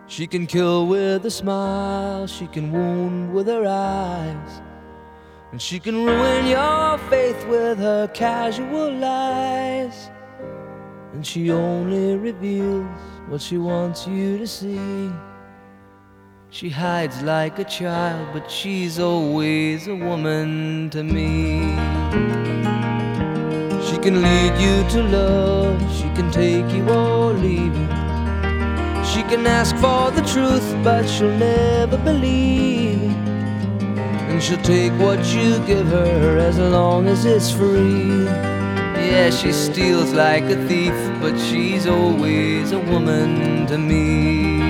She can kill with a smile, she can wound with her eyes, and she can ruin your faith with her casual lies. And she only reveals what she wants you to see. She hides like a child, but she's always a woman to me. She can lead you to love, she can take you or leave you. She can ask for the truth, but she'll never believe it. And she'll take what you give her as long as it's free. Yeah, she steals like a thief, but she's always a woman to me.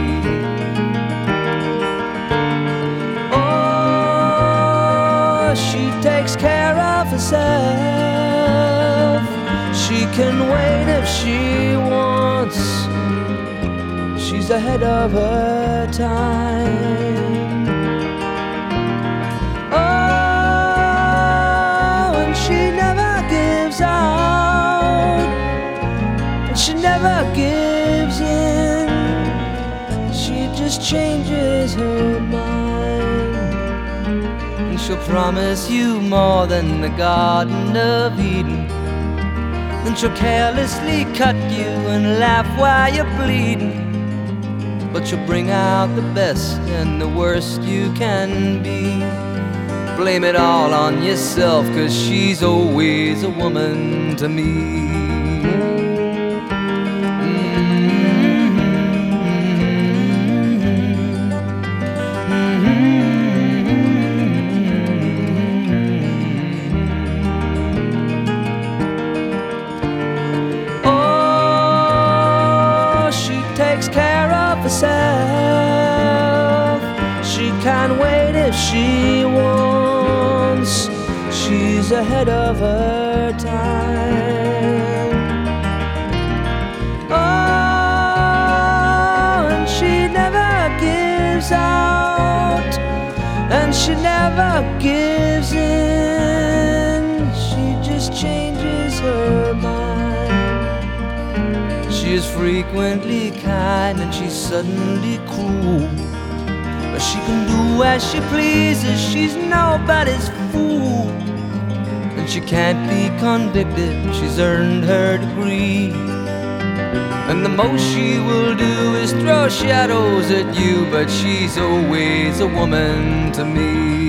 Oh, she takes care of herself. She can wait if she wants. She's ahead of her time. Oh, and she never gives out, and she never gives in. She just changes her mind, and she'll promise you more than the Garden of Eden. Then she'll carelessly cut you and laugh while you're bleeding. But you'll bring out the best and the worst you can be. Blame it all on yourself, 'cause she's always a woman to me. Oh, she takes care of herself. She can't wait if she wants. She's ahead of her time. Oh, and she never gives out, and she never gives in. She just changes her mind. She is frequently kind and she's suddenly cruel, but she can do as she pleases, she's nobody's fool. And she can't be convicted, she's earned her degree. And the most she will do is throw shadows at you, but she's always a woman to me.